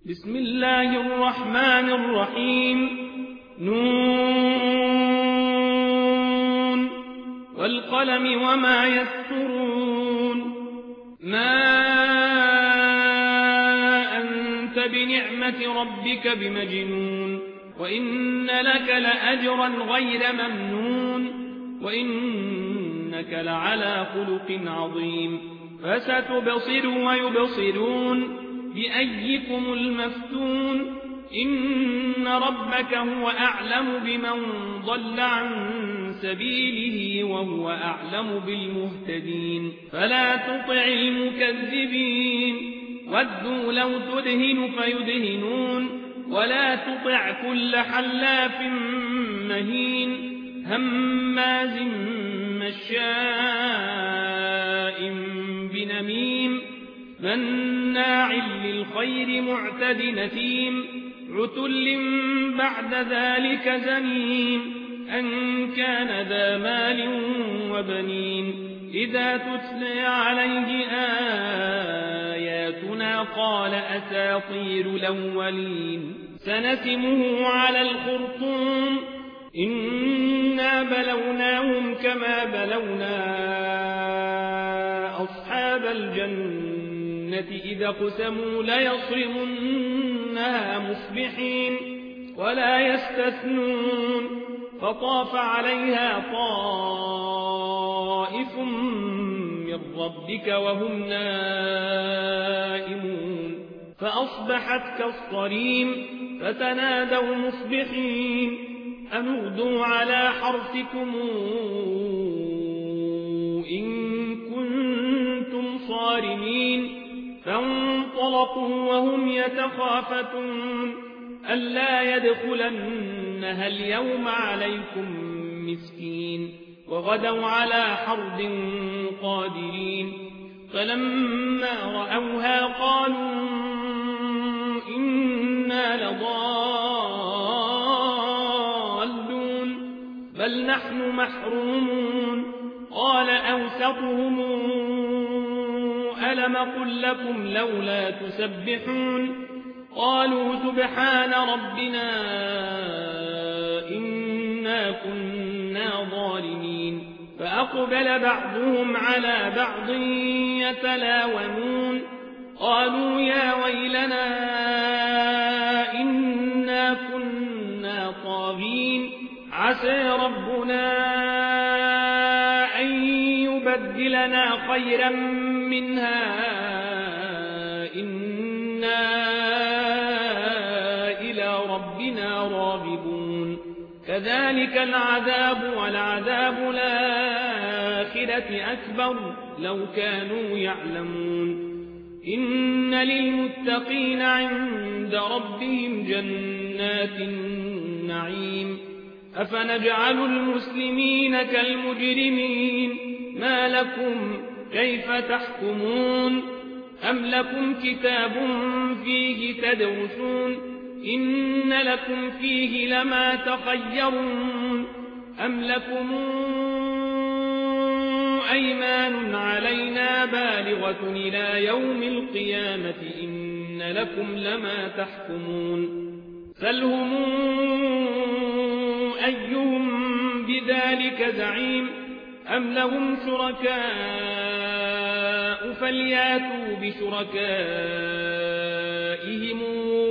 بسم الله الرحمن الرحيم. نون والقلم وما يسطرون. ما أنت بنعمة ربك بمجنون، وإن لك لأجرا غير ممنون، وإنك لعلى خلق عظيم. فستبصر ويبصرون بأيكم المفتون. إن ربك هو أعلم بمن ضل عن سبيله وهو أعلم بالمهتدين. فلا تطع المكذبين، ودوا لو تدهن فيدهنون. ولا تطع كل حلاف مهين، هماز مشاء بنميم، مناع للخير معتد نثيم، عتل بعد ذلك زنيم، أن كان ذا مال وبنين. إذا تتلى عليه آياتنا قال أساطير الأولين. سنسمه على الخرطوم، إنا بلوناهم كما بلونا أصحاب الجنة إذا قسموا ليصرمنها مصبحين ولا يستثنون. فطاف عليها طائف من ربك وهم نائمون، فأصبحت كالصريم. فتنادوا مصبحين أن اغدوا على حرثكم إن كنتم صارمين. فانطلقوا وهم يتخافتون ألا يدخلنها اليوم عليكم مسكين. وغدوا على حرد قادرين. فلما رأوها قالوا إنا لضالون بل نحن محرومون. قال أوسطهم ألم قل لكم لولا تسبحون. قالوا سبحان ربنا إنا كنا ظالمين. فأقبل بعضهم على بعض يتلاومون. قالوا يا ويلنا إنا كنا طاغين. عسى ربنا أن يبدلنا خيرا منها إنا إلى ربنا راغبون. كذلك العذاب ولعذاب الآخرة أكبر لو كانوا يعلمون. إن للمتقين عند ربهم جنات النعيم. أفنجعل المسلمين كالمجرمين. ما لكم كيف تحكمون؟ أم لكم كتاب فيه تدرسون؟ إن لكم فيه لما تخيرون. أم لكم أيمان علينا بالغة إلى يوم القيامة إن لكم لما تحكمون. سلهم أيهم بذلك زعيم. أم لهم شركاء فلياتوا بشركائهم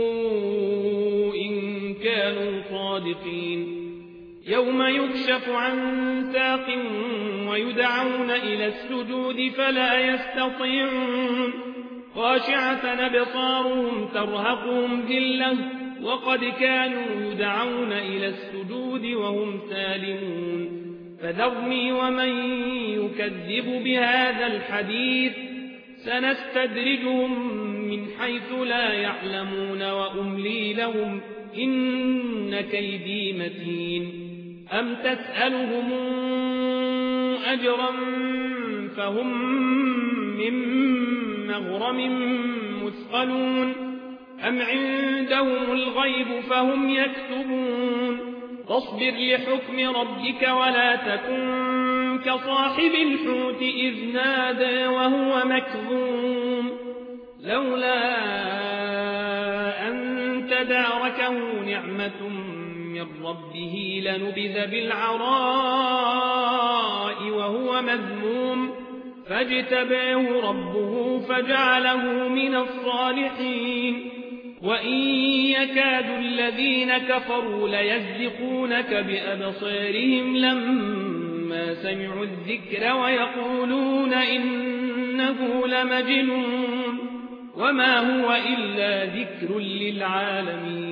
إن كانوا صادقين. يوم يكشف عن ساق ويدعون إلى السجود فلا يستطيعون. خاشعة أبصارهم ترهقهم ذلة وقد كانوا يدعون إلى السجود وهم سالمون. فذرني ومن يكذب بهذا الحديث سنستدرجهم من حيث لا يعلمون وأملي لهم إن كيدي متين. أم تسألهم أجرا فهم من مغرم مثقلون. أم عندهم الغيب فهم يكتبون. فاصبر لحكم ربك ولا تكن كصاحب الحوت إذ نادى وهو مكظوم لولا أن تداركه نعمة من ربه لنبذ بالعراء وهو مذموم فاجتباه ربه فجعله من الصالحين وإن يكاد الذين كفروا ليزلقونك بأبصارهم لما سمعوا الذكر ويقولون إنه لمجنون وما هو إلا ذكر للعالمين